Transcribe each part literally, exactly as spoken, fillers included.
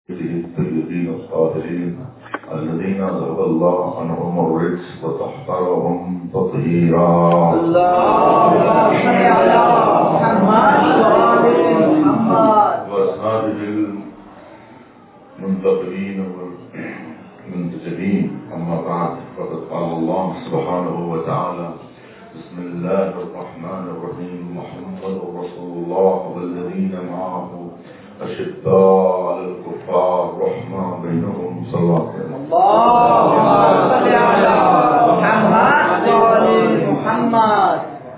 الطيبين الطاهرين الذين ذهب الله عنهم الرجس وطهرهم تطهيرا. اللهم صل على محمد وآل محمد وأصحابه المنتقبين والمنتجبين. أما بعد، فقد قال الله سبحانه وتعالى: بسم الله الرحمن الرحيم. محمد رسول الله والذين معه أشداء على الكفار رحمة بينهم. صلى الله عليه وسلم. اللهم صل على محمد وآل محمد.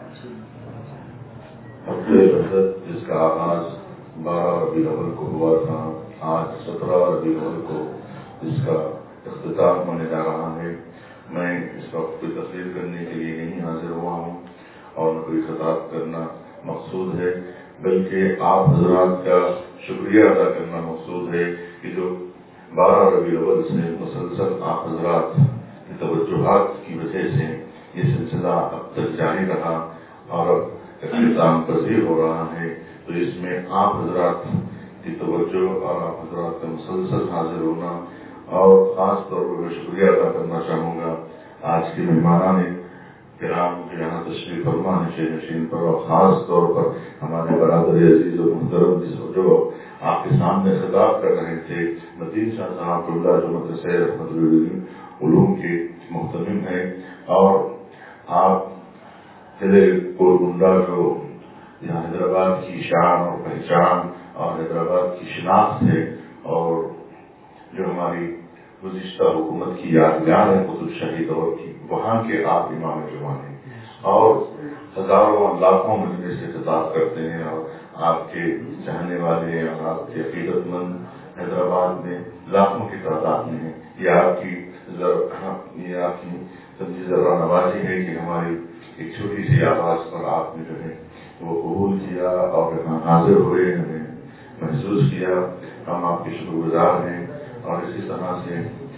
ہفتے رجب جس کا آغاز بارہ ربیع الاول کو ہوا تھا، آج سترہ ربیع الاول کو اس کا اختتام ہونے جا رہا ہے. میں اس وقت کوئی تقریر کرنے کے لیے نہیں حاضر ہوا ہوں اور نہ کوئی خطاب کرنا مقصود ہے، بلکہ آپ حضرات کا شکریہ ادا کرنا مقصود ہے کہ جو بارہ ربیع الاول سے مسلسل آپ حضرات کی توجہات کی وجہ سے یہ سلسلہ اب تک جاری رہا اور اب اختتام پذیر ہو رہا ہے. تو اس میں آپ حضرات کی توجہ اور آپ حضرات کا مسلسل حاضر ہونا، اور خاص طور پر میں شکریہ ادا کرنا چاہوں گا آج کے مہمانان کرام جو یہاں تشریف فرما ہے شیخ نشین پر، اور خاص طور پر ہمارے برادر عزیز و محترم جو آپ کے سامنے خطاب کر رہے تھے، مدین شاہ صاحب اللہ جو مدرسہ رحمت العلوم کے محتمم ہیں، اور آپ ضلع گولکنڈہ جو یہاں حیدرآباد کی شان اور پہچان اور حیدرآباد کی شناخت ہے، اور جو ہماری گزشتہ حکومت کی یادگار ہے قطب شاہی دور کی، وہاں کے آپ امام جمعہ ہیں اور ہزاروں لاکھوں مجلس سے خطاب کرتے ہیں، اور آپ کے چاہنے والے اور آپ کے عقیدت مند حیدرآباد میں لاکھوں کی تعداد میں ہیں. یہ آپ کی یہ آپ کی سمجھی ذرا نوازی ہے کہ ہماری ایک چھوٹی سی آواز پر آپ نے جو ہے وہ قبول کیا اور یہاں حاضر ہوئے، ہمیں محسوس کیا. ہم آپ کے شکر گزار ہیں. اور اسی طرح سے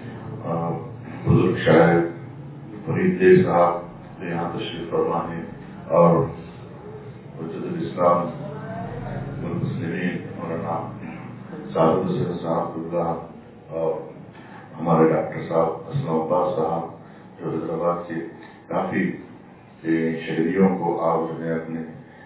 بزرگ شاعر فرید دے صاحب جو یہاں تشریف فرما ہیں، اور حجت الاسلام والمسلمین مولانا سعد حسین صاحب اللہ، اور ہمارے ڈاکٹر صاحب اسلم عباس صاحب جو حیدرآباد کے کافی شہریوں کو آپ جو ہے اپنے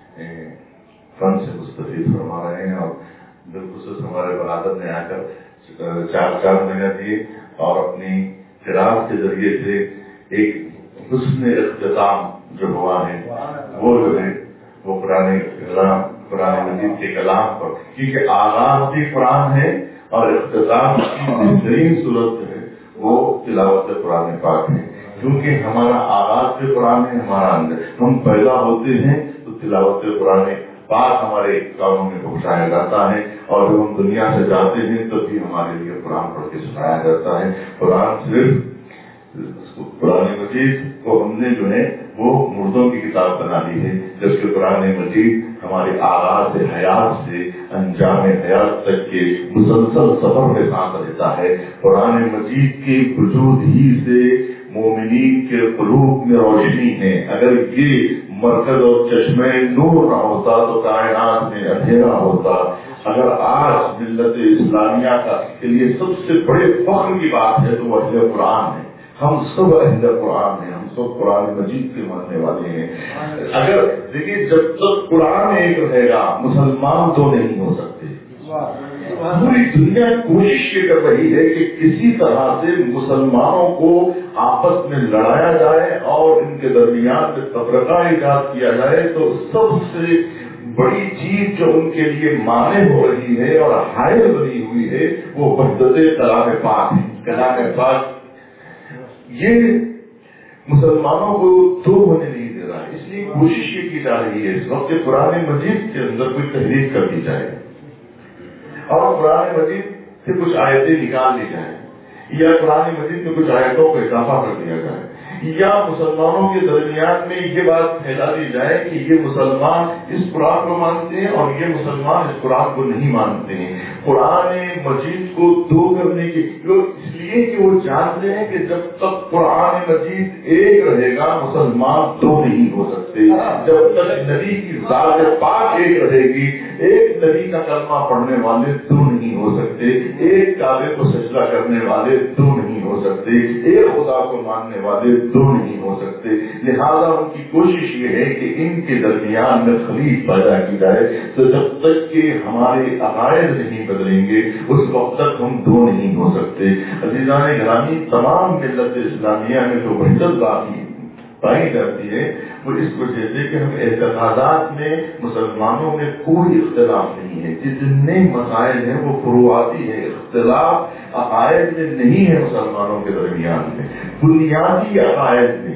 فن سے مستفید فرما رہے ہیں. اور بالخصوص ہمارے برادر نے آ کر چار چار مہینے دیے اور اپنی قرار کے ذریعے سے ایک حسن اختتام جو ہوا ہے وہ جو ہے وہ قرآن کلام قرآن مجید کے کلام پر، کیونکہ آغاز بھی قرآن ہے اور اختتام کی بہترین صورت جو ہے وہ تلاوت قرآن پاک ہے. کیونکہ ہمارا آغاز بھی قرآن ہے، ہمارا اندر ہم پیدا ہوتے ہیں تو تلاوت قرآن پاک ہمارے کاموں میں پہنچایا جاتا ہے، اور جب ہم دنیا سے جاتے ہیں تب بھی ہمارے لیے قرآن پڑھ کے سنایا جاتا ہے. قرآن صرف قرآن مجید کو ہم نے جو ہے وہ مردوں کی کتاب بنا لی ہے، جبکہ قرآن مجید ہمارے آغاز حیات سے انجام حیات تک کے مسلسل سفر میں ساتھ رہتا ہے. قرآن مجید کے وجود ہی سے مومنین کے قلوب میں روشنی ہے. اگر یہ مرکز اور چشمے نور نہ ہوتا تو کائنات میں اندھیرا ہوتا. اگر آج ملت اسلامیہ کا کے لیے سب سے بڑے فخر کی بات ہے تو وہ اہل قرآن ہے. ہم سب اہل قرآن ہیں، ہم سب قرآن مجید کے ماننے والے ہیں. اگر دیکھیے جب تک قرآن ایک رہے گا مسلمان تو نہیں ہو سکتے. پوری دنیا کوشش یہ کر رہی ہے کہ کسی طرح سے مسلمانوں کو آپس میں لڑایا جائے اور ان کے درمیان میں تفرقہ ایجاد کیا جائے. تو سب سے بڑی چیز جو ان کے لیے مانع ہو رہی ہے اور حائل بنی ہوئی ہے وہ وحدت کلام پاک ہے. کلام پاک یہ مسلمانوں کو دو ہونے نہیں دے رہا ہے، اس لیے کوشش یہ کی جا رہی ہے اس وقت قرآن مجید کے اندر کوئی تحریک کر دی جائے اور قرآن مجید سے کچھ آیتیں نکال لی جائیں، یا قرآن مجید میں کچھ آیتوں کو اضافہ کر دیا جائے، یا مسلمانوں کے درمیان میں یہ بات پھیلا دی جائے کہ یہ مسلمان اس قرآن کو مانتے ہیں اور یہ مسلمان اس قرآن کو نہیں مانتے ہیں. قرآن مجید کو دو کرنے کے اس لیے کہ وہ جانتے ہیں کہ جب تک قرآن مجید ایک رہے گا مسلمان دو نہیں ہو سکتے. جب تک نبی کی ذات پاک ایک رہے گی ایک نبی کا کلمہ پڑھنے والے دو نہیں ہو سکتے. ایک کعبے کو سجدہ کرنے والے دو نہیں ہو سکتے. ایک خدا کو ماننے والے دو نہیں ہو سکتے. لہذا ان کی کوشش یہ ہے کہ ان کے درمیان میں خلیج پیدا کی جائے. تو جب تک کہ ہمارے عقائد نہیں بدلیں گے اس وقت تک ہم دو نہیں ہو سکتے. عزیزان گرامی، تمام ملت اسلامیہ میں جو وحدت باقی پائی جاتی ہے وہ اس وجہ سے کہ ہم اعتقادات میں مسلمانوں میں کوئی اختلاف نہیں ہے. جتنے مسائل ہیں وہ فروعاتی ہے. اختلاف عقائد میں نہیں ہے مسلمانوں کے درمیان میں. بنیادی عقائد میں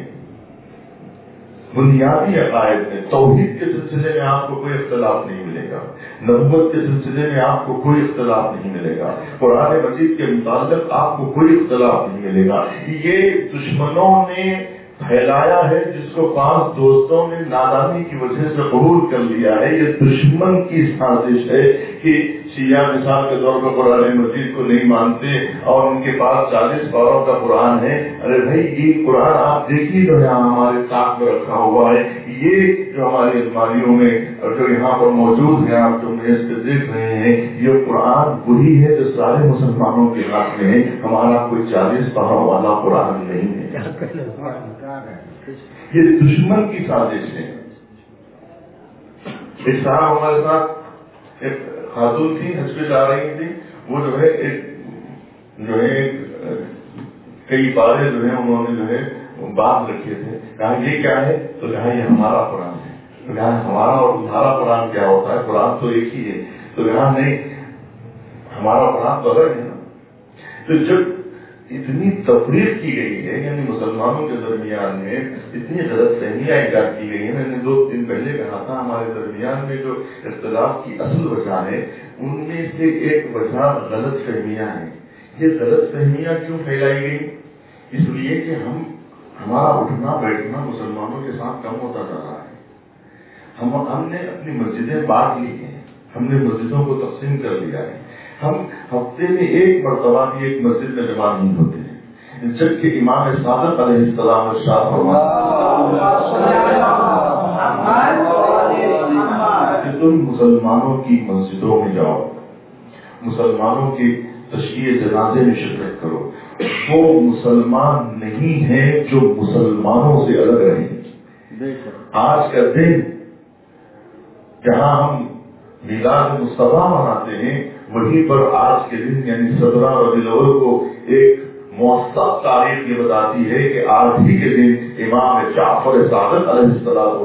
بنیادی عقائد میں توحید کے سلسلے میں آپ کو کوئی اختلاف نہیں ملے گا. نبوت کے سلسلے میں آپ کو کوئی اختلاف نہیں ملے گا. قرآن مجید کے متعلق آپ کو کوئی اختلاف نہیں ملے گا. یہ دشمنوں نے پھیلایا ہے جس کو پانچ دوستوں نے نادانی کی وجہ سے قبول کر لیا ہے. یہ دشمن کی سازش ہے کہ شیعہ مثال کے طور پر قرآن مجید کو نہیں مانتے اور ان کے پاس چالیس پاروں کا قرآن ہے. ارے بھائی یہ قرآن آپ دیکھیے جو یہاں ہمارے ساتھ میں رکھا ہوا ہے، یہ جو ہماری الماریوں میں اور جو یہاں پر موجود ہے آپ جو میز پہ دیکھ رہے ہیں، یہ قرآن وہی ہے جو سارے مسلمانوں کے ہاتھ میں ہے. ہمارا کوئی چالیس پاروں والا قرآن نہیں ہے. یہ دشمن کی سازش ہے. ایک صاحب ہمارے ساتھ ایک خاتون تھی، حج پہ جا رہی تھی. وہ جو ہے ایک جو ہے کئی بارے جو ہے انہوں نے جو ہے بات رکھے تھے. کہا یہ کیا ہے؟ تو کہا یہ ہمارا قرآن ہے. تو کہا ہمارا اور تمہارا قرآن کیا ہوتا ہے؟ قرآن تو ایک ہی ہے. تو کہا نہیں، ہمارا قرآن تو الگ ہے نا. تو جب اتنی تفریق کی گئی ہے، یعنی مسلمانوں کے درمیان میں اتنی غلط فہمیاں ایجاد کی گئی ہیں. میں نے دو دن پہلے کہا تھا ہمارے درمیان میں جو اختلاف کی اصل وجہ ہے ان میں سے ایک وجہ غلط فہمیاں ہیں. یہ غلط فہمیاں کیوں پھیلائی گئی؟ اس لیے کہ ہم ہمارا اٹھنا بیٹھنا مسلمانوں کے ساتھ کم ہوتا جا رہا ہے. ہم ہم نے اپنی مسجدیں بانٹ لی ہیں، ہم نے مسجدوں کو تقسیم کر لیا ہے. ہم ہفتے میں ایک مرتبہ بھی ایک مسجد میں جمع نہیں ہوتے ہیں، جبکہ امام صادق علیہ السلام ارشاد کہ تم مسلمانوں کی مسجدوں میں جاؤ، مسلمانوں کی تشییع جنازے میں شرکت کرو. وہ مسلمان نہیں ہیں جو مسلمانوں سے الگ رہیں. آج کا دن جہاں ہم میلاد مصطفیٰ مناتے ہیں وہیں پر آج کے دن یعنی سترہ ربیع الاول کو ایک موثق تاریخ یہ بتاتی ہے کہ آج ہی کے دن امام جعفر صادق علیہ السلام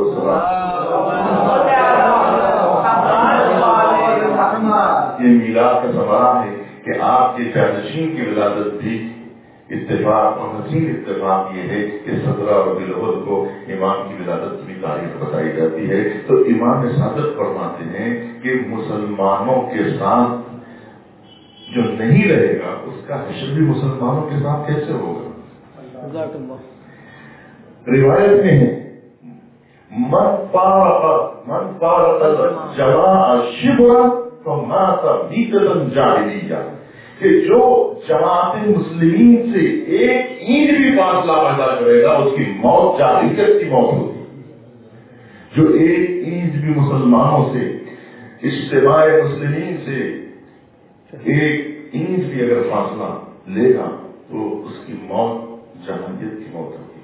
یہ میلاد کا ثمرہ ہے کہ آپ کے جانشین کی ولادت بھی اتفاق اور حسین اتفاق یہ ہے کہ سترہ ربیع الاول کو امام کی ولادت کی تاریخ بتائی جاتی ہے. تو امام صادق فرماتے ہیں کہ مسلمانوں کے ساتھ جو نہیں رہے گا اس کا حشر بھی مسلمانوں کے ساتھ کیسے ہوگا؟ روایت میں ہے من فارق من فارق جماع شبرا فمات میتۃ جاہلیہ، کہ جو جماعت مسلمین سے ایک اینٹ بھی فاصلہ پیدا کرے گا اس کی موت جاہلیت کی موت ہوگی. جو ایک اینٹ بھی مسلمانوں سے اجتماع مسلمین سے ایک اینٹ بھی اگر فاصلہ لے گا تو اس کی موت جاہلیت کی موت ہوگی.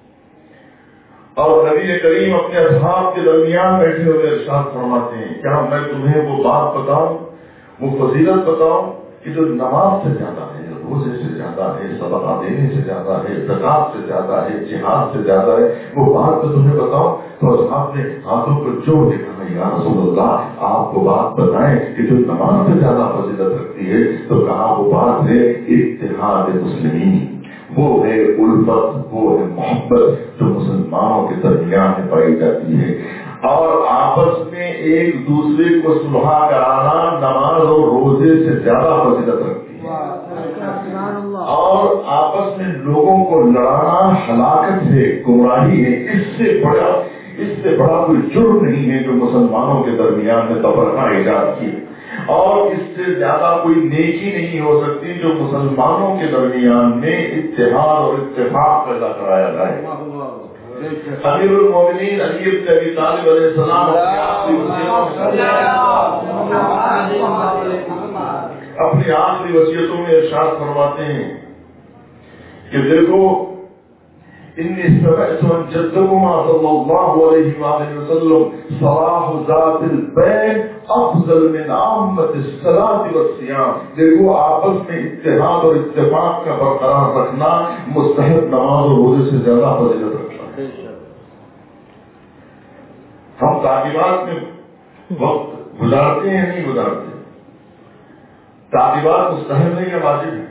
اور نبی کریم اپنے اصحاب کے درمیان بیٹھے ہوئے ارشاد فرماتے ہیں کیا میں تمہیں وہ بات بتاؤں، وہ فضیلت بتاؤں کہ جو نماز سے زیادہ ہے، روزے سے زیادہ ہے، صدقہ دینے سے زیادہ ہے، زکات سے زیادہ ہے، جہاد سے زیادہ ہے، وہ بات تو تمہیں بتاؤں. تو اصحاب نے ہاتھوں کو جوڑ کے کہا یا رسول اللہ آپ کو بات بتائیں کہ جو نماز سے زیادہ فضیلت رکھتی ہے. تو کہا وہ بات ہے اتحاد مسلمین، وہ ہے الفت، وہ ہے محبت جو مسلمانوں کے درمیان میں پائی جاتی ہے. اور آپس میں ایک دوسرے کو صلح کرانا نماز اور روزے سے زیادہ فضیلت رکھتی ہے. اور آپس میں لوگوں کو لڑانا ہلاکت ہے، گمراہی ہے، اس سے بڑا اس سے بڑا کوئی جرم نہیں ہے جو مسلمانوں کے درمیان میں تفرقہ ایجاد کی، اور اس سے زیادہ کوئی نیکی نہیں ہو سکتی جو مسلمانوں کے درمیان میں اتحاد اور اتفاق پیدا کرایا جائے۔ امیر المومنین علی بن ابی طالب علیہ السلام اپنی آخری وصیتوں میں ارشاد فرماتے ہیں کہ دیکھو انی سمعت من جدكما صلی اللہ علیہ وآلہ وسلم صلاح ذات البین افضل من عامت الصلاۃ والصیام، دیکھو آپس میں اتحاد اور اتفاق کا برقرار رکھنا مستحب نماز اور روزے سے زیادہ فضیلت رکھتا ہے۔ ہم تعلیمات میں وقت گزارتے ہیں نہیں گزارتے؟ تعلیمات مستحب ہے یا واجب ہے؟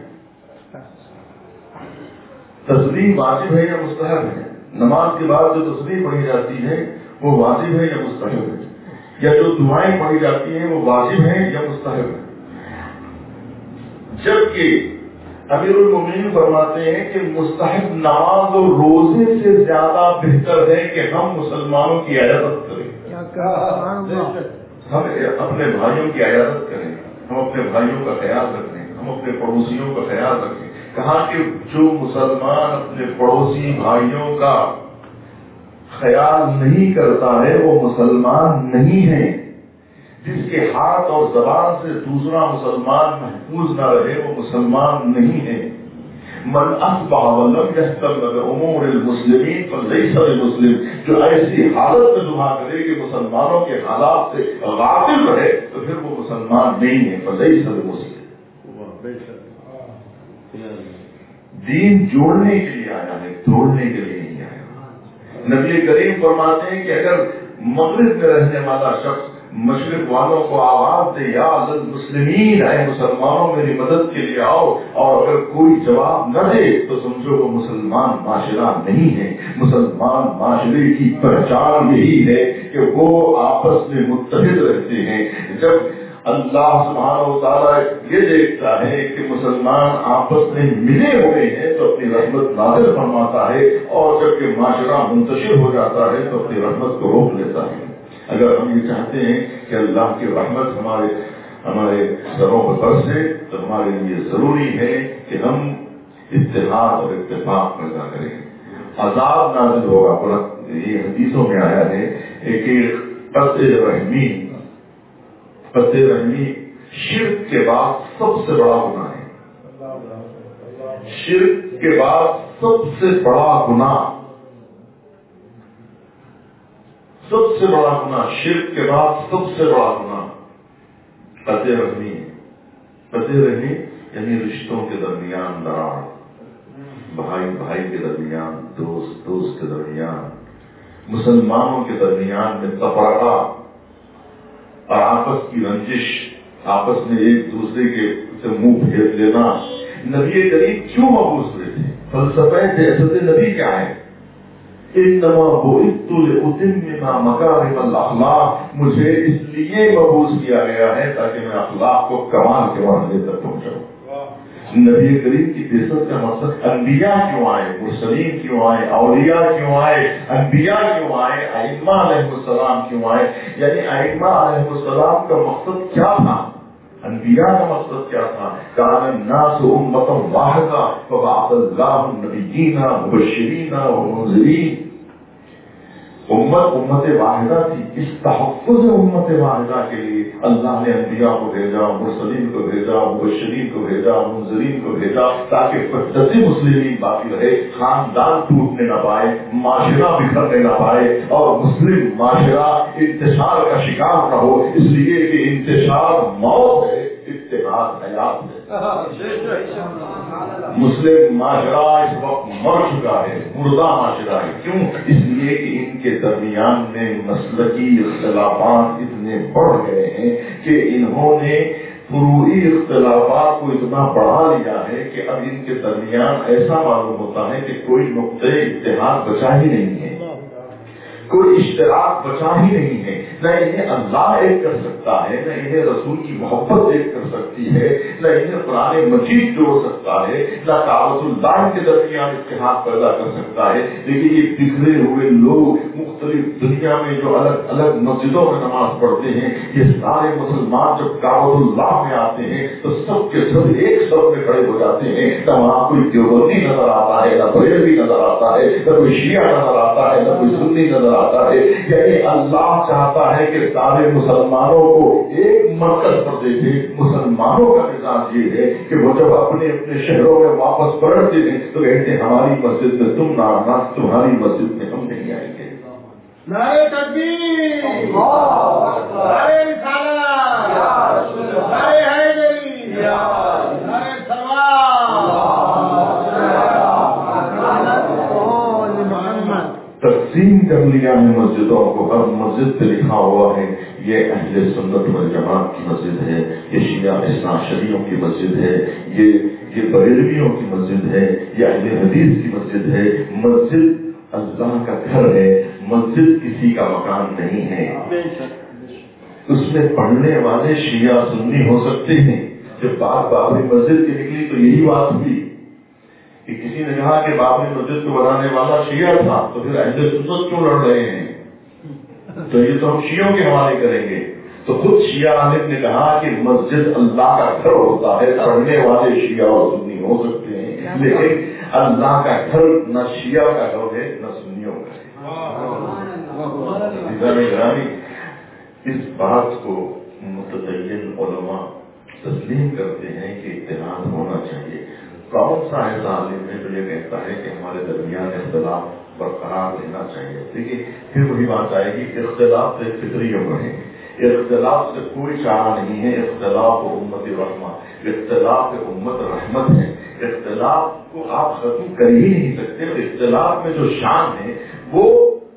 تصریح واجب ہے یا مستحب ہے؟ نماز کے بعد جو تصریح پڑھی جاتی ہے وہ واجب ہے یا مستحب ہے؟ یا جو دعائیں پڑھی جاتی ہیں وہ واجب ہیں یا مستحب ہے؟ جبکہ امیر المومنین فرماتے ہیں کہ مستحب نماز اور روزے سے زیادہ بہتر ہے کہ ہم مسلمانوں کی عیادت کریں، ہم اپنے بھائیوں کی عیادت کریں، ہم اپنے بھائیوں کا خیال رکھیں، ہم اپنے پڑوسیوں کا خیال رکھیں۔ کہا کہ جو مسلمان اپنے پڑوسی بھائیوں کا خیال نہیں کرتا ہے وہ مسلمان نہیں ہے۔ جس کے ہاتھ اور زبان سے دوسرا مسلمان محفوظ نہ رہے وہ مسلمان نہیں ہے۔ من اصبح ولم يهتم بامور المسلمین فليس بمسلم، جو ایسی حالت میں دعا کرے کہ مسلمانوں کے حالات سے غافل رہے تو پھر وہ مسلمان نہیں ہے، فليس بمسلم۔ دین جوڑنے کے لیے آیا ہے، توڑنے کے لیے نہیں آیا۔ نبی کریم فرماتے ہیں کہ اگر مغرب میں رہنے والا شخص مشرق والوں کو آواز دے یا المسلمین، اے مسلمانوں میری مدد کے لیے آؤ، اور اگر کوئی جواب نہ دے تو سمجھو وہ مسلمان معاشرہ نہیں ہے۔ مسلمان معاشرے کی پہچان یہی ہے کہ وہ آپس میں متحد رہتے ہیں۔ جب اللہ سبحانہ و تعالیٰ یہ دیکھتا ہے کہ مسلمان آپس میں ملے ہوئے ہیں تو اپنی رحمت نازل فرماتا ہے، اور جب کہ معاشرہ منتشر ہو جاتا ہے تو اپنی رحمت کو روک لیتا ہے۔ اگر ہم یہ چاہتے ہیں کہ اللہ کی رحمت ہمارے ہمارے سروں پر برسے تو ہمارے لیے ضروری ہے کہ ہم اتحاد اور اتفاق پیدا کریں۔ عذاب نازل ہوگا، یہ حدیثوں میں آیا ہے کہ قطع رحمی قطع رحمی شرک کے بعد سب سے بڑا گناہ ہے۔ شرک کے بعد سب سے بڑا گناہ سب سے بڑا گناہ شرک کے بعد سب سے بڑا گناہ قطع رحمی ہے۔ قطع رحمی یعنی رشتوں کے درمیان دراڑ، بھائی بھائی کے درمیان، دوست دوست کے درمیان، مسلمانوں کے درمیان میں تفرقہ اور آپس کی رنجش، آپس میں ایک دوسرے کے سے منہ پھیر لینا۔ نبی کریم کیوں مبعوث ہوئے تھے؟ فلسفہ بعثت نبی کیا ہے؟ انما بعثت لاتمم مکارم الاخلاق، مجھے اس لیے مبعوث کیا گیا ہے تاکہ میں اخلاق کو کمال کے مرحلے تک پہنچاؤں۔ نبی کریم کی بعثت کا مقصد انبیاء کیوں آئے، مرسلین کیوں آئے، اولیاء کیوں آئے، انبیاء کیوں آئے، ائمہ علیہ السلام کیوں آئے، یعنی ائمہ علیہ السلام کا مقصد کیا تھا، انبیاء کا مقصد کیا تھا؟ کان الناس امۃ واحدہ فبعث اللہ النبیین مبشرین ومنذرین۔ امت امت واحدہ تھی، اس تحفظ امت واحدہ کے لیے اللہ نے انبیاء کو بھیجا، مرسلین کو بھیجا، مبشرین کو بھیجا، منذرین کو بھیجا، تاکہ فطرت مسلمین باقی رہے، خاندان ٹوٹنے نہ پائے، معاشرہ بکھرنے نہ پائے، اور مسلم معاشرہ انتشار کا شکار نہ ہو، اس لیے کہ انتشار موت ہے، اتحاد حیات ہے۔ مسلم معاشرہ اس وقت مر چکا ہے، مردہ معاشرہ ہے۔ کیوں؟ اس لیے کہ ان کے درمیان میں مسلکی اختلافات اتنے بڑھ گئے ہیں کہ انہوں نے فروعی اختلافات کو اتنا بڑھا لیا ہے کہ اب ان کے درمیان ایسا معلوم ہوتا ہے کہ کوئی نقطۂ اتحاد بچا ہی نہیں ہے۔ کوئی اشتراک بچا ہی نہیں ہے. نہ انہیں اللہ ایک کر سکتا ہے, نہ انہیں رسول کی محبت ایک کر سکتی ہے, نہ انہیں قرآن مجید جوڑ سکتا ہے, نہ کعبۃ اللہ کے درمیان اتحاد پیدا کر سکتا ہے. لیکن یہ بکھرے ہوئے لوگ مختلف دنیا میں جو الگ الگ مسجدوں میں نماز پڑھتے ہیں, یہ سارے مسلمان جب کعبۃ اللہ میں آتے ہیں تو سب کے سب ایک سب میں کھڑے ہو جاتے ہیں. نہ وہاں کوئی دیوبندی نظر آتا ہے, نہ بریلوی نظر آتا ہے, نہ کوئی شیعہ نظر آتا ہے, نہ کوئی سنی نظر آتا ہے. یعنی اللہ چاہتا ہے کہ سارے مسلمانوں کو ایک مرکز پر دیکھے. مسلمانوں کا مزاج یہ ہے کہ وہ جب اپنے اپنے شہروں میں واپس پلٹتے ہیں تو کہتے ہیں ہماری مسجد میں تم نہ آنا, تمہاری مسجد میں ہم نہیں آئیں گے. نعرہ تکبیر, نعرہ رسالت, نعرہ حیدری, نعرہ تقسیم کر لیا ہے مسجدوں کو. ہر مسجد پہ لکھا ہوا ہے یہ اہل سنت والجماعت کی مسجد ہے, یہ شیعہ اثنا عشریوں کی مسجد ہے, یہ یہ بریلویوں کی مسجد ہے, یہ اہل حدیث کی مسجد ہے. مسجد اللہ کا گھر ہے, مسجد کسی کا مکان نہیں ہے. اس میں پڑھنے والے شیعہ سنی ہو سکتے ہیں. جب بات بابری مسجد کی نکلی تو یہی بات ہوئی کہ کسی نے کہا کہ بابری مسجد کو بنانے والا شیعہ تھا, تو پھر اہل سنت کیوں لڑ رہے ہیں؟ تو یہ تو ہم شیعوں کے حوالے کریں گے. تو خود شیعہ عالم نے کہا کہ مسجد اللہ کا گھر ہوتا ہے, پڑھنے والے شیعہ اور سنی ہو سکتے ہیں, لیکن اللہ کا گھر نہ شیعہ کا گھر ہے نہ سنیوں کا ہے. اس بات کو متدین علماء تسلیم کرتے ہیں کہ اتحاد ہونا چاہیے. کون سا ایسا عالم ہے جو یہ کہتا ہے کہ ہمارے درمیان اختلاف برقرار رہنا چاہیے؟ دیکھیے پھر وہی بات آئے گی, اختلاف سے فطری عمر ہے, اختلاف سے کوئی چارہ نہیں ہے. اختلاف و امت رحمہ, اختلاف امت رحمت ہے. اختلاف کو آپ ختم کر ہی نہیں سکتے. اور اختلاف میں جو شان ہے وہ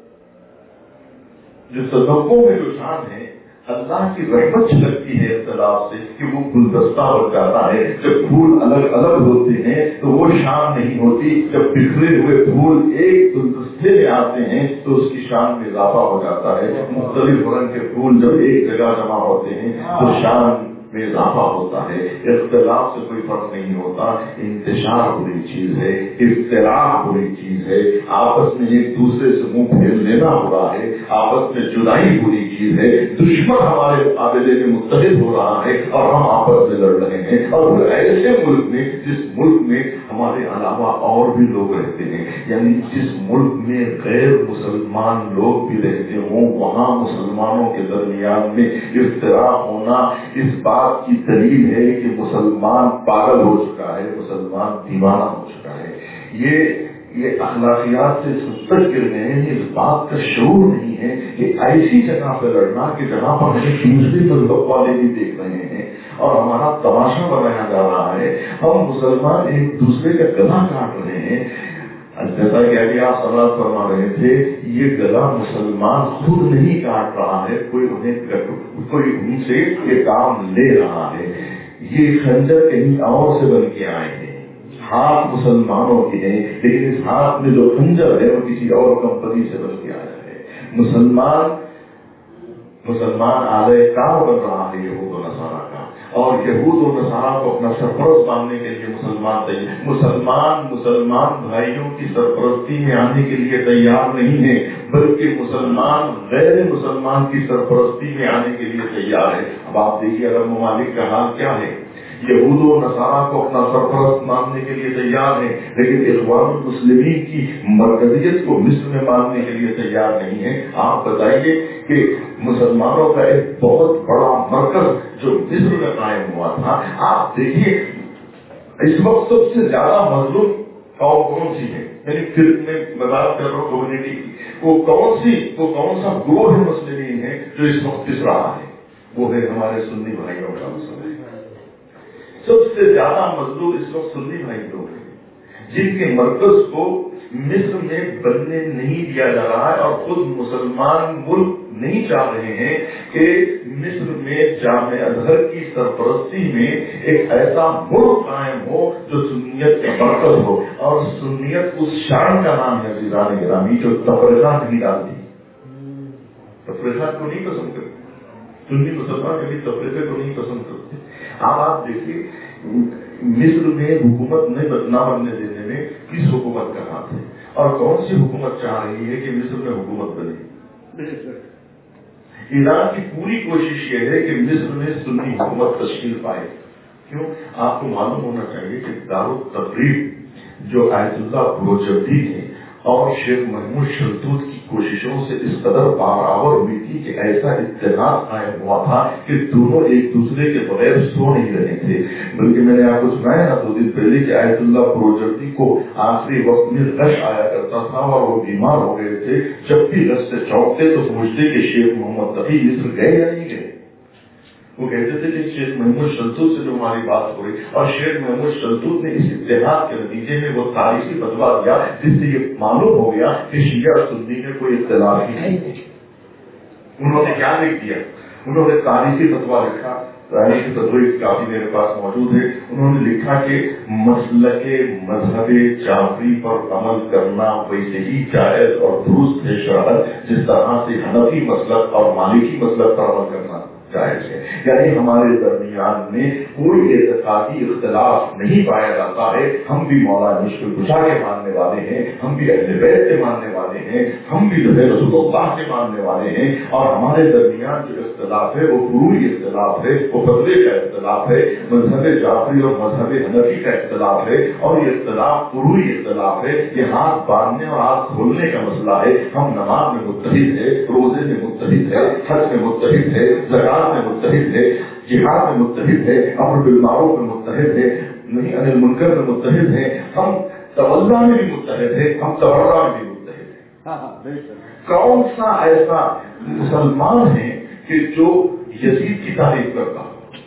جو تذبوں میں جو شان ہے, اللہ کی رحمت چھلکتی ہے اختلاف سے کہ وہ گلدستہ بن جاتا ہے. جب پھول الگ الگ ہوتے ہیں تو وہ شان نہیں ہوتی. جب بکھرے ہوئے پھول ایک گلدستے میں آتے ہیں تو اس کی شان میں اضافہ ہو جاتا ہے. مختلف رنگ کے پھول جب ایک جگہ جمع ہوتے ہیں تو شان میں اضافہ ہوتا ہے. اختلاف سے کوئی فرق نہیں ہوتا. انتشار بری چیز ہے, اختلاف بری چیز ہے. آپس میں ایک دوسرے سے منہ پھیر لینا برا ہے, آپس میں جدائی بری چیز ہے. دشمن ہمارے مقابلے میں متحد ہو رہا ہے اور ہم آپس میں لڑ رہے ہیں. اور پھر ایسے ملک میں جس ملک میں ہمارے علاوہ اور بھی لوگ رہتے ہیں, یعنی جس ملک میں غیر مسلمان لوگ بھی رہتے ہوں, وہاں مسلمانوں کے درمیان میں اختلاف ہونا اس بات کی دلیل ہے کہ مسلمان پاگل ہو چکا ہے, مسلمان دیوانہ ہو چکا ہے. یہ یہ اخلاقیات سے سسر گرنے ہیں. اس بات کا شعور نہیں ہے کہ ایسی جگہ پہ لڑنا کہ جہاں پر ہمیں دوسرے مذہب والے بھی دیکھ رہے ہیں اور ہمارا تماشا بنایا جا رہا ہے. ہم مسلمان ایک دوسرے کا گلا کاٹ رہے ہیں. جیسا کہ ابھی آپ سوال فرما رہے تھے, یہ گلا مسلمان خود نہیں کاٹ رہا ہے, کوئی انہیں کوئی ان سے یہ کام لے رہا ہے. یہ خنجر کہیں اور سے بن کے آئے ہیں. ہاتھ مسلمانوں کے ہیں لیکن اس ہاتھ میں جو خنجر ہے وہ کسی اور کمپنی سے بن کے آیا ہے. مسلمان مسلمان آلے کار بن رہا ہے یہود و نصارہ کا, اور یہود و نصارہ کو اپنا سرپرست ماننے کے لیے مسلمان تیار. مسلمان مسلمان بھائیوں کی سرپرستی میں آنے کے لیے تیار نہیں ہے, بلکہ مسلمان غیر مسلمان کی سرپرستی میں آنے کے لیے تیار ہے. اب آپ دیکھیے عرب ممالک کا حال کیا ہے. یہود و نصارہ کو اپنا سرپرست ماننے کے لیے تیار ہے, لیکن اخوان المسلمین کی مرکزیت کو مصر میں ماننے کے لیے تیار نہیں ہے. آپ بتائیے کہ مسلمانوں کا ایک بہت بڑا مرکز جو مصر میں قائم ہوا تھا, آپ دیکھیے اس وقت سب سے زیادہ مظلوم قوم کون سی ہے, یعنی پھر میں بات کر رہا ہوں کمیونٹی کی, وہ کون سی وہ کون سا گروہ مسلمین ہے جو اس وقت پس رہا ہے؟ وہ ہے ہمارے سنی بھائیوں کا مسئلہ ہے. سب سے زیادہ مظلوم اس وقت سنی بھائی لوگ ہیں جن کے مرکز کو مصر میں بننے نہیں دیا جا رہا ہے, اور خود مسلمان ملک نہیں چاہ رہے ہیں کہ مصر میں جامع ازہر کی سرپرستی میں ایک ایسا ملک قائم ہو جو سنیت کا مرکز ہو. اور سنیت اس شان کا نام ہے عزیزان گرامی جو تفرقہ نہیں ڈالتی. तफरीकात को नहीं पसंद करते, सुन्नी मुसलमान कभी तफरीके को नहीं पसंद करते। अब आप देखिए मिस्र में हुकूमत नहीं न बनने देने में किस हुकूमत का हाथ है, और कौन सी हुकूमत चाह रही है कि मिस्र में हुकूमत बने। ईरान की पूरी कोशिश यह है कि मिस्र में सुन्नी हुकूमत तश्कील पाए। क्यों? आपको मालूम होना चाहिए कि दारुल तबलीग जो आयतुल्लाह बुरजर्दी ने और शेख महमूद शलतूत की कोशिशों से इस कदर बराबर हुई थी कि ऐसा इत्तेहाद कायम हुआ था कि दोनों एक दूसरे के बगैर सो नहीं रहे थे। बल्कि मैंने आपको सुनाया ना दो दिन पहले कि आयतुल्लाह बुरजर्दी को आखिरी वक्त में रश आया करता था और वो बीमार हो गए थे। जब भी रश से चौंकते तो पूछते कि शेख मोहम्मद तकी मिस्र गए या नहीं गए। वो कहते थे कि शेख महमूद शलतूत से जो हमारी बात हो रही, और शेख महमूद शलतूत ने इस इत्तेहाद के नतीजे में वो तारीखी फतवा दिया जिससे ये मालूम हो गया कि शिया और सुन्नी में कोई इख्तिलाफ ही नहीं। उन्होंने क्या लिख दिया? उन्होंने तारीखी फतवा लिखा, तारीखी फतवे काफी मेरे पास मौजूद है। उन्होंने लिखा कि मसलके मजहबे जाफरी पर अमल करना वैसे ही जायज और दुरुस्त है शरअत जिस तरह से हनफी मसलक और मालिकी मसलक पर अमल करना जायज है। यानी हमारे दरमियान में कोई एतकादी इख्तिलाफ नहीं पाया जाता है। हम भी मौला मुश्किल कुशा के मानने वाले हैं, हम भी अहले बैत के मानने वाले हैं, हम भी रसूलुल्लाह के मानने वाले हैं, और हमारे दरमियान जो इख्तिलाफ है वो फुरूई इख्तिलाफ है, वो फतवे का इख्तिलाफ है, मजहब जाफरी और मजहब हनफी का इख्तिलाफ है, और ये इख्तिलाफ फुरूई इख्तिलाफ है। ये हाथ बांधने और हाथ खोलने का मसला है। हम नमाज में मुत्तहिद है, रोजे में मुत्तहिद है, हज में मुत्तहिद है, ज़कात में मुत्तहिद है, जिहाद में मुत्तहिद है, अम्र बिल मारूफ में मुत्तहिद है, नहीं अनिल मुनकर में मुत्तहिद है, हम तवल्ला में भी मुत्तहिद है, हम तबर्रा में भी मुत्तहिद है। कौन सा ऐसा मुसलमान है कि जो यजीद की तारीफ करता हो,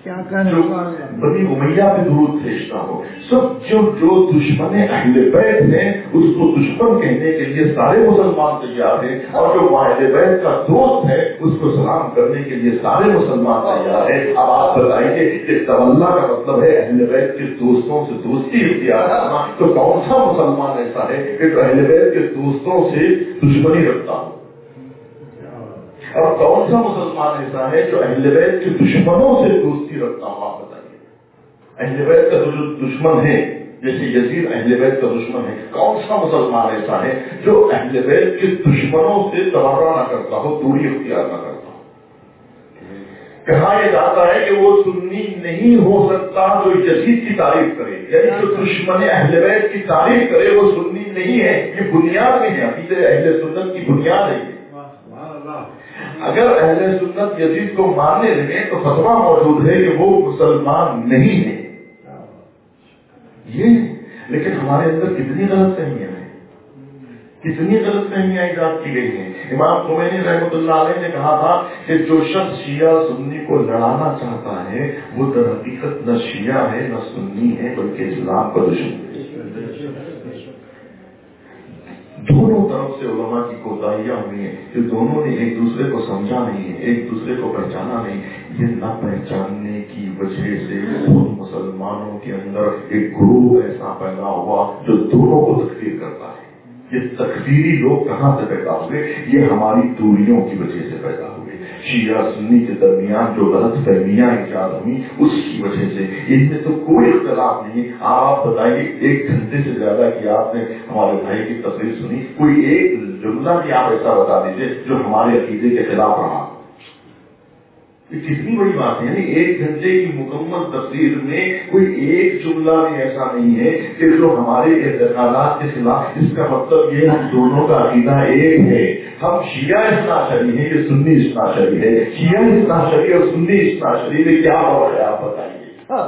जो बनी उमैया पे दुरूद भेजता हो? सब जो जो दुश्मन अहले बैत है उसको दुश्मन कहने के लिए सारे मुसलमान तैयार हैं, और जो अहले बैत का दोस्त है उसको सलाम करने के लिए सारे मुसलमान तैयार है। अब आप बताइए कि तवल्ला का मतलब है अहले बैत के दोस्तों से दोस्ती इख्तियार करना, तो कौन सा मुसलमान ऐसा है कि जो अहले बैत के दोस्तों से दुश्मनी रखता हो? और कौन सा मुसलमान ऐसा है जो अहले बैत के दुश्मनों से दोस्ती रखता हो? आप बताइए। अहले बैत का जो दुश्मन है, जैसे यजीद अहले बैत का दुश्मन है, कौन सा मुसलमान ऐसा है जो अहले बैत के दुश्मनों से तबर्रा न करता हो, दूरी इख्तियार न करता हो? कहा यह जाता है कि वो सुन्नी नहीं हो सकता जो यजीद की तारीफ करे, यानी जो दुश्मन अहले बैत की तारीफ करे वो सुन्नी नहीं है। ये बुनियाद में है, अकीदे अहले सुन्नत की बुनियाद है। अगर अहले सुन्नत यजीद को मानने लगे तो फतवा मौजूद है कि वो मुसलमान नहीं है। ये लेकिन हमारे अंदर कितनी गलतफहमियां हैं, कितनी गलतफहमियां ईजाद की गई हैं। इमाम खुमैनी रहमतुल्लाह अलैह ने कहा था कि जो शख्स शिया सुन्नी को लड़ाना चाहता है वो दर हकीकत न शिया है न सुन्नी है बल्कि इस्लाम का दुश्मन है। दोनों तरफ से उलमा की कोताहियां हुई हैं कि दोनों ने एक दूसरे को समझा नहीं है, एक दूसरे को पहचाना नहीं। ये न पहचानने की वजह से खुद मुसलमानों के अंदर एक ग्रुप ऐसा पैदा हुआ जो दोनों को तकफीर करता है। ये तकफीरी लोग कहाँ से पैदा हुए? ये हमारी दूरियों की वजह से पैदा हुए। शिया सुन्नी के दरमियान जो गलत फहमियां इजाद हुई उसकी वजह से, इनमें तो कोई इख्तिलाफ नहीं। आप बताइए, एक घंटे से ज्यादा की आपने हमारे भाई की तस्वीर सुनी, कोई एक जुमला भी आप ऐसा बता दीजिए जो हमारे अकीदे के खिलाफ रहा। ये कितनी बड़ी बात है। यानी एक घंटे की मुकम्मल तफसीर में कोई एक जुमला भी ऐसा नहीं है कि जो हमारे एतकादात के खिलाफ। इसका मतलब ये हम दोनों का अकीदा एक है। हम शिया इस्नाशरी है, ये सुन्नी इस्नाशरी है। शिया इस्नाशरी और सुन्नी इस्नाशरी में क्या फर्क है आप बताइए?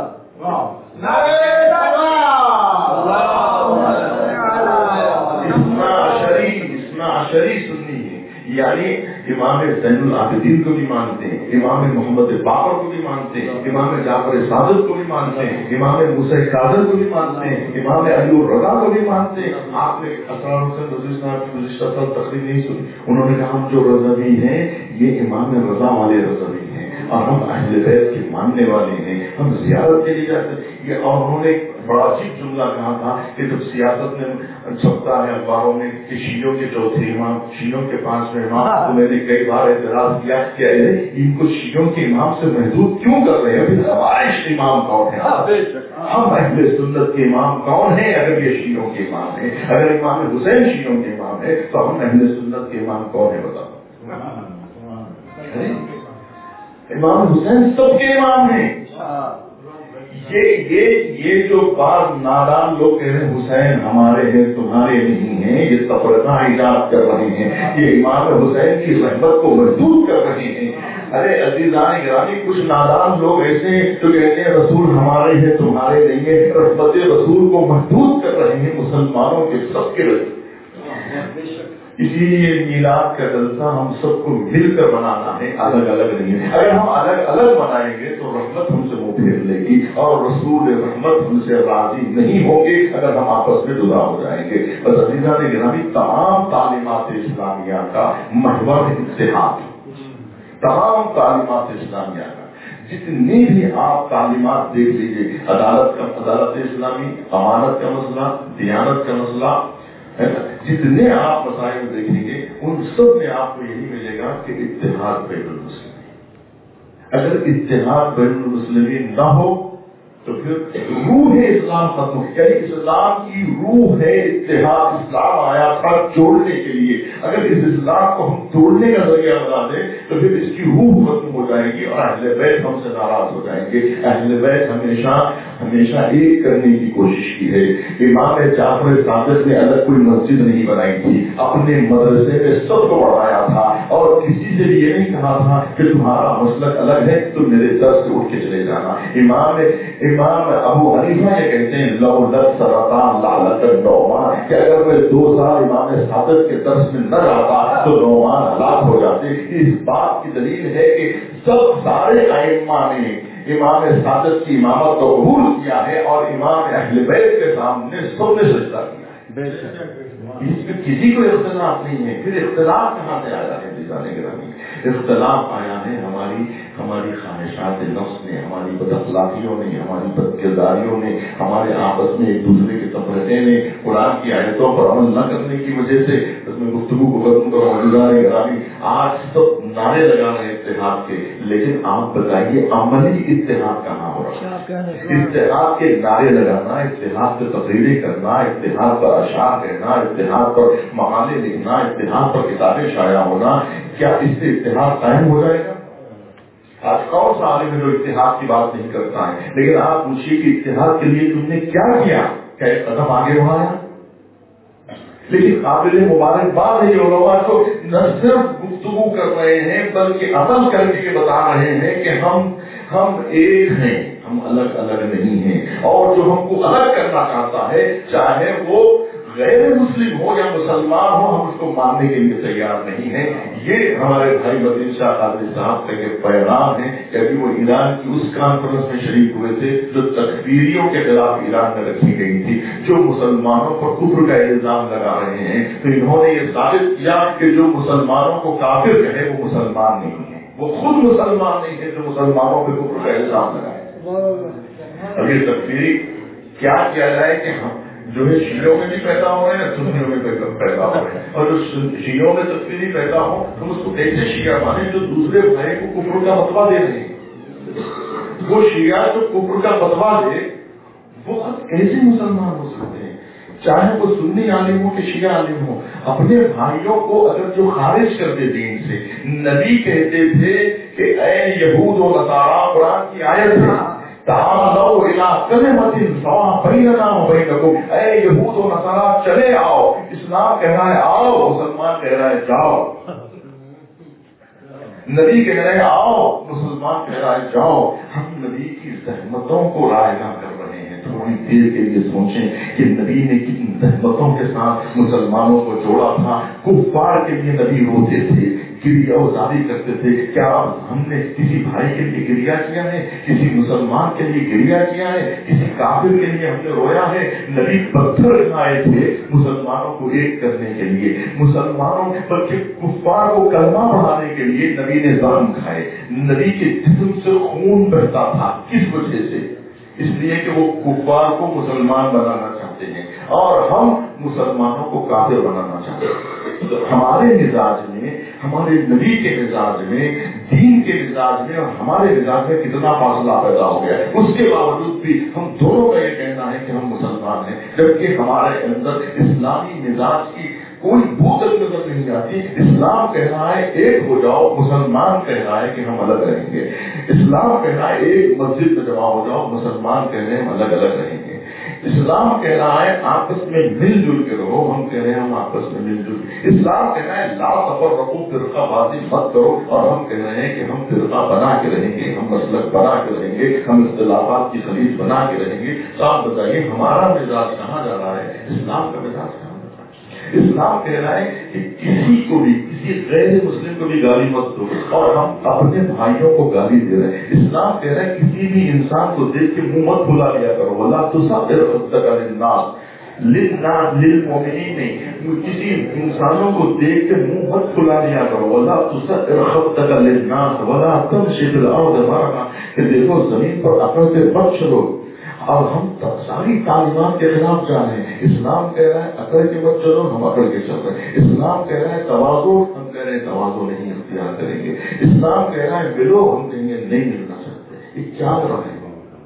इस्नाशरी इस्नाशरी सुन्नी है, यानी इमाम ज़ैनुल आबिदीन को भी मानते हैं, इमाम मोहम्मद बाकर को भी मानते हैं, इमाम जाफर सादिक को भी मानते हैं, इमाम मूसा काज़िम को भी मानते हैं, इमाम अली रज़ा को भी मानते हैं। आपने असरार हुसैन रज़ी साहब की गुज़िश्ता साल तकरीर नहीं सुनी? उन्होंने कहा हम जो रज़वी हैं ये इमाम रज़ा वाले रज़वी हैं और हम अहले बैत के मानने वाले हैं, हम ज़ियारत के लिए जाते हैं। और उन्होंने بڑا عجیب جملہ کہا تھا کہ جب سیاست میں چھپتا ہے اخباروں میں کہ شیعوں کے چوتھے امام، شیعوں کے پانچویں امام، تو میں نے کئی بار اعتراض کیا کہ ان کو شیعوں کے امام سے محدود کیوں کر رہے ہیں؟ ہمارے امام کون ہیں؟ ہم اہل سنت کے امام کون ہیں؟ اگر یہ شیعوں کے امام ہیں، اگر امام حسین شیعوں کے امام ہے تو ہم اہل سنت کے امام کون ہیں بتاؤ؟ امام حسین سب کے امام ہیں۔ یہ یہ یہ جو بعض نادان لوگ کہہ رہے ہیں حسین ہمارے ہیں تمہارے نہیں ہیں، یہ تفرقہ ایجاد کر رہے ہیں، یہ امام حسین کی رحمت کو محدود کر رہے ہیں۔ ارے عزیزان گرامی، کچھ نادان لوگ ایسے ہیں جو کہتے ہیں رسول ہمارے ہیں تمہارے نہیں ہیں، رحمت رسول کو محدود کر رہے ہیں مسلمانوں کے سب کے رہے۔ اسی لیے میلاد کا جلسہ ہم سب کو مل کر بنانا ہے، الگ الگ نہیں ہے۔ اگر ہم الگ الگ بنائیں گے تو رحمت ہم سے منہ پھیر لے گی اور رسول رحمت ہم سے راضی نہیں ہوں گے اگر ہم آپس میں جدا ہو جائیں گے۔ بس عزیزان گرامی، تمام تعلیمات اسلامیہ کا محور اتحاد، تمام تعلیمات اسلامیہ کا جتنی بھی آپ تعلیمات دیکھ لیجیے، عدالت کا عدالت اسلامی، امانت کا مسئلہ، دیانت کا مسئلہ، جتنے آپ مسائل دیکھیں گے ان سب میں آپ کو یہی ملے گا کہ اتحاد بین المسلمین۔ اگر اتحاد بین المسلمین نہ ہو تو پھر روح اسلام ختم، یعنی اسلام کی روح ہے اتحاد۔ اسلام آیا تھا جوڑنے کے لیے، اگر اس اسلام کو ہم توڑنے کا ذریعہ بنا دیں تو پھر اس کی روح ختم ہو جائے گی اور اہل بیت ہم سے ناراض ہو جائیں گے۔ اہل بیت ہمیشہ ہمیشہ ایک کرنے کی کوشش کی ہے۔ امام جعفر صادق نے الگ کوئی مسجد نہیں بنائی تھی، اپنے مدرسے میں سب کو بڑھایا تھا اور کسی سے بھی یہ نہیں کہا تھا کہ تمہارا مسلک الگ ہے تو میرے در سے اٹھ کے چلے جانا۔ امام امام ابو حنیفہ یہ کہتے ہیں لو لت سرطان لالت نعمان، کہ اگر میں دو سال امام صادق کے درس میں نہ جاتا تو نعمان ہلاک ہو جاتے۔ اس بات کی دلیل ہے کہ سب سارے ائمہ نے امام صادق کی امامت کو قبول کیا ہے اور امام اہل بیت کے سامنے سب نے سجدہ کیا ہے۔ اس میں کسی کو اختلاف نہیں ہے، پھر اختلاف کہاں سے آیا ہے؟ گرامی، اختلاف آیا ہے ہماری ہماری خواہشات نفس نے، ہماری بد اخلاقیوں نے، ہماری بد کرداریوں نے، ہمارے آپس میں ایک دوسرے کے تفرقے نے، قرآن کی آیتوں پر عمل نہ کرنے کی وجہ سے۔ اس میں گفتگو کو ختم کرو عزیزان گرامی، آج سب نعرے لگا رہے ہیں اتحاد کے، لیکن آپ بتائیے عملی اتحاد کہاں ہو رہا ہے؟ اتحاد کے نعرے لگانا، اتحاد پر تقریریں کرنا، اتحاد پر اشعار کہنا، اتحاد پر مقالے لکھنا، اتحاد پر کتابیں شائع ہونا، کیا اس سے اتحاد قائم ہو جائے گا؟ آج کون سا عالم ہے جو اتحاد کی بات نہیں کرتا ہے؟ لیکن آپ پوچھیے کہ اتحاد کے لیے تم نے کیا کیا؟ کیا ایک قدم آگے بڑھایا؟ لیکن قابل مبارکباد ہے علماء کو نہ صرف گفتگو کر رہے ہیں بلکہ عمل کر کے بتا رہے ہیں کہ ہم ہم ایک ہیں، ہم الگ الگ نہیں ہیں، اور جو ہم کو الگ کرنا چاہتا ہے چاہے وہ غیر مسلم ہو یا مسلمان ہو، ہم اس کو ماننے کے لیے تیار نہیں ہیں۔ یہ ہمارے بھائی مدین شاہ قادری صاحب کا ایک پیغام ہے کہ ابھی وہ ایران کی اس کانفرنس میں شریک ہوئے تھے جو تکفیریوں کے خلاف ایران میں رکھی گئی تھی، جو مسلمانوں پر کفر کا الزام لگا رہے ہیں، تو انہوں نے یہ ثابت کیا کہ جو مسلمانوں کو کافر کہے وہ مسلمان نہیں ہے، وہ خود مسلمان نہیں ہے جو مسلمانوں پہ کفر کا الزام لگائے۔ اب یہ تکفیری کیا کیا جائے کہ ہم جو ہے شیعوں میں بھی پیدا ہو رہے ہیں، سنیوں میں پیدا ہو رہے ہیں، اور جو شیعوں میں تکفیری پیدا ہو ہم اس کو ایسے شیعہ مانیں جو دوسرے بھائی کو کفر کا فتویٰ دے رہے ہیں۔ وہ شیعہ جو کفر کا فتویٰ دے وہ کیسے مسلمان ہو سکتے ہیں؟ چاہے وہ سنی عالم ہو کہ شیعہ عالم ہو، اپنے بھائیوں کو اگر جو خارج کرتے دین سے، نبی کہتے تھے کہ اے یہود و نصارا، قرآن کی آیت ہے تعالوا الی کلمۃ سواء بیننا وبینکم، اے یہود و نصارا چلے آؤ، اسلام کہہ رہا ہے آؤ، مسلمان کہہ رہا ہے جاؤ، نبی کہہ رہے ہیں آؤ، مسلمان کہہ رہا ہے جاؤ۔ ہم نبی کی زحمتوں کو رائگاں کر رہے ہیں۔ تھوڑی دیر کے لیے سوچیں کہ نبی نے کتنی زحمتوں کے ساتھ مسلمانوں کو جوڑا تھا۔ کفار کے لیے نبی روتے تھے، گریا وزاری کرتے تھے۔ کیا ہم نے کسی بھائی کے لیے گریا کیا ہے؟ کسی مسلمان کے لیے گریا کیا ہے؟ کسی کافر کے لیے ہم نے رویا ہے؟ نبی پتھر کھائے تھے مسلمانوں کو ایک کرنے کے لیے، مسلمانوں بلکہ کفار کو کلمہ پڑھانے کے لیے نبی نے زخم کھائے، نبی کے جسم سے خون بہتا تھا۔ کس وجہ سے؟ اس لیے کہ وہ کفار کو مسلمان بنانا چاہتے ہیں اور ہم مسلمانوں کو کافر بنانا چاہتے ہیں. تو ہمارے مزاج میں، ہمارے نبی کے مزاج میں، دین کے مزاج میں اور ہمارے مزاج میں کتنا فاصلہ پیدا ہو گیا ہے. اس کے باوجود بھی ہم دونوں کا یہ کہنا ہے کہ ہم مسلمان ہیں، جبکہ ہمارے اندر اسلامی مزاج کی کوئی بو تک نظر نہیں آتی. اسلام کہہ رہا ہے ایک ہو جاؤ، مسلمان کہہ رہا ہے کہ ہم الگ رہیں گے. اسلام کہہ رہا ہے ایک مسجد میں جمع ہو جاؤ، مسلمان کہہ رہے ہیں ہم الگ الگ رہیں گے. اسلام کہہ رہا ہے آپس میں مل جل کے رہو، ہم کہہ رہے ہیں ہم آپس میں مل جل. اسلام کہہ رہا ہے لا تفرقوا، فرقہ بازی مت کرو، اور ہم کہہ رہے ہیں کہ ہم فرقہ بنا کے رہیں گے، ہم مسلک بنا کے رہیں گے، ہم اختلافات کی خلیج بنا کے رہیں گے. تو آپ بتائیے ہمارا مزاج کہاں جا رہا ہے؟ اسلام کا مزاج کہاں؟ اسلام کہہ رہا ہے کہ کسی کو بھی، کسی غیر مسلم کو بھی گالی مت دو، اور ہم اپنے بھائیوں کو گالی دے رہے ہیں. اسلام کہہ رہا ہے کسی بھی انسان کو دیکھ کے منہ مت بھلا لیا کرو، ولا تصغر خدک للناس للمؤمنین نہیں، کسی انسانوں کو دیکھ کے منہ مت کھلا دیا کرو. ولا تصغر خدک للناس ولا تمشي في الارض مرحا، کہ دیکھو زمین پر عقل سے مت چلو. اور ہم ساری تعلیمات کے خلاف جا رہے ہیں. اسلام کہہ رہا ہے عقل کے مت چلو، ہم عقل کے چل رہے ہیں. اسلام کہہ رہا ہے تواضع، ہم کہہ رہے ہیں تواضع نہیں اختیار کریں گے. اسلام کہہ رہا ہے ملو، ہم کہیں گے نہیں ملنا چاہتے. یہ کیا کر رہے ہیں؟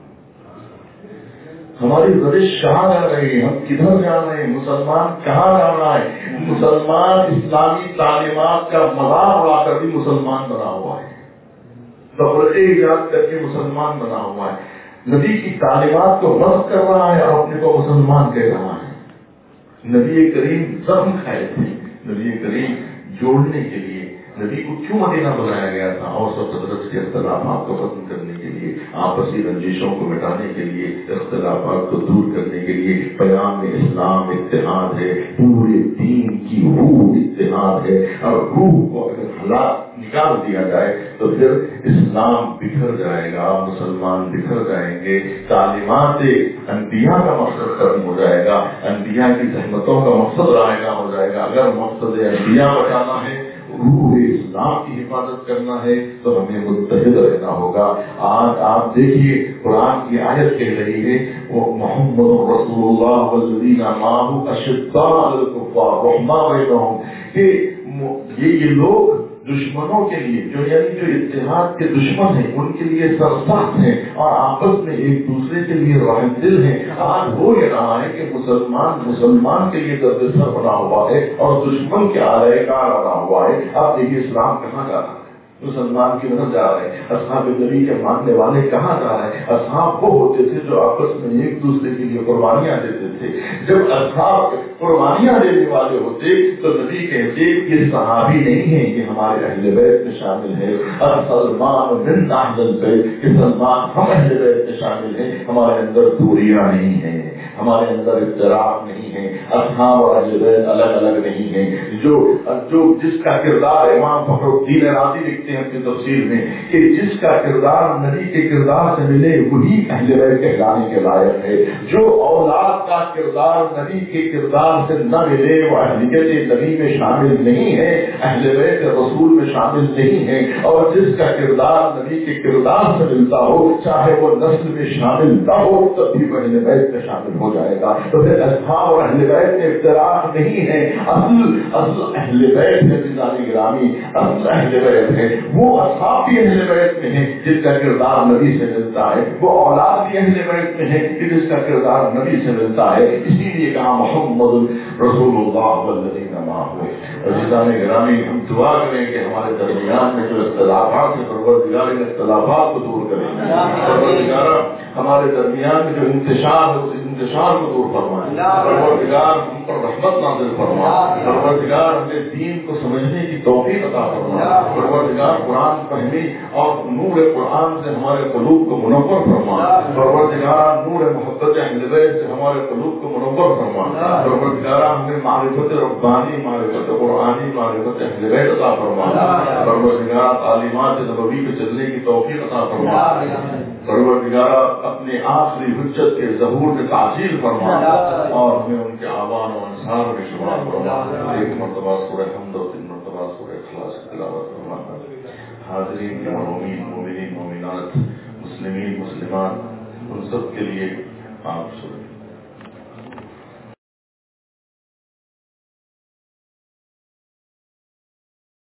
ہماری روش کہاں جا رہی ہے؟ ہم کدھر جا رہے ہیں؟ مسلمان کہاں جا رہا ہے؟ مسلمان اسلامی تعلیمات کا مذاق اڑا کر بھی مسلمان بنا ہوا ہے، کپڑے ایجاد کر کے مسلمان بنا ہوا ہے، نبی کی تعلیمات کو رد کر رہا ہے اور اپنے کو مسلمان کہہ رہا ہے. نبی کریم زخم کھائے تھے، نبی کریم جوڑنے کے لیے. نبی کو کیوں مدینہ بلایا گیا تھا؟ اور سب حضرت کے اختلافات کو ختم کرنے کے لیے، آپسی رنجشوں کو مٹانے کے لیے، اختلافات کو دور کرنے کے لیے. پیام اسلام اتحاد ہے، پورے دین کی روح اتحاد ہے، اور روح کو اگر حالات نکال دیا جائے تو پھر اسلام بکھر جائے گا، مسلمان بکھر جائیں گے. تعلیمات انبیاء کا مقصد ختم ہو جائے گا، انبیاء کی زحمتوں کا مقصد رائے گا ہو جائے گا. اگر مقصد انبیاء بچانا ہے، روح اسلام کی حفاظت کرنا ہے، تو ہمیں متحد رہنا ہوگا. آج آپ دیکھیے قرآن کی آیت کہہ رہی ہے وہ محمد رسول اللہ والذین معہ اشداء علی الکفار رحماء بینہم، کہ یہ لوگ دشمنوں کے لیے، جو یعنی جو اتحاد کے دشمن ہیں، ان کے لیے سرسخت ہیں اور آپس میں ایک دوسرے کے لیے رحم دل ہیں. آج ہو یہ رہا ہے کہ مسلمان مسلمان کے لیے درد سر بنا ہوا ہے اور دشمن کے آلائے کار بنا ہوا ہے. اب دیکھیے اسلام کہاں جا رہا ہے؟ مسلمان کی طرف جا رہے ہیں. اصحاب نبی کے ماننے والے کہاں جا رہے ہیں؟ اصحاب وہ ہوتے تھے جو آپس میں ایک دوسرے کے لیے قربانیاں دیتے تھے. جب اصحاب قربانیاں دینے والے ہوتے تو نبی کہتے یہ صحابی نہیں ہے، یہ ہمارے اہل بیت میں شامل ہے. سلمان من اہل البیت، کہ سلمان ہم اہل بیت میں شامل ہیں. ہمارے اندر دوریاں نہیں ہیں، ہمارے اندر اختلاف نہیں ہے. اصحاب اور اہل بیت الگ الگ نہیں ہیں. جو جو جس کا کردار امام فخر الدین رازی لکھتے ہیں اپنی تفسیر میں کہ جس کا کردار نبی کے کردار سے ملے وہی اہل بیت کہلانے کے لائق ہے. جو اولاد کا کردار نبی کے کردار سے نہ ملے وہ اہلیت نبی میں شامل نہیں ہے، اہل بیت رسول میں شامل نہیں ہے. اور جس کا کردار نبی کے کردار سے ملتا ہو، چاہے وہ نسل میں شامل نہ ہو، تب بھی وہ اہل بیت میں شامل ہو جائے گا. تو پھر اصحاب اور اہل بیت میں اختلاف نہیں ہے. اصل اصل اہل بیت ہے بزانی گرامی، اصل اہل بیت ہے وہ اصحاب بھی اہل بیت میں ہیں جس کا کردار نبی سے ملتا ہے، وہ اولاد بھی اہل بیت میں ہے کہ جس کا کردار نبی سے ملتا ہے. اسی لیے کہا محمد رسول اللہ والذین معہ. عزیزان گرامی، ہم دعا کریں کہ ہمارے درمیان میں جو اختلافات ہیں پروردگار ان اختلافات کو دور کریں. پروردگار ہمارے درمیان میں جو انتشار ہے اس انتشار کو دور فرمائیں. پروردگار ہم پر رحمت نازل فرمائے. پروردگار ہمیں دین کو سمجھنے کی توفیق عطا فرمائے. پروردگار قرآن فہمی اور نور قرآن سے ہمارے قلوب کو منور فرمائے. پروردگار نور محبت اہل بیت سے ہمارے قلوب کو منور فرمائے. پروردگار ہمیں معرفت ربانی، معرفت قرآنی، معرفت اہل بیت عطا فرمائے. پروردگار تعلیمات نبوی پہ چلنے کی توفیق عطا فرمائے. پروردگار اپنے آخری حجت کے ظہور میں تعجیل فرمائے اور ہمیں ان کے آبان و انصار میں شمار فرمائے. ایک مرتبہ سورہ حمد اور تین مرتبہ سورہ اخلاص کی تلاوت فرمائے. حاضرین مومنین مومنین مومنات، مسلمین مسلمان، ان سب کے لیے آپ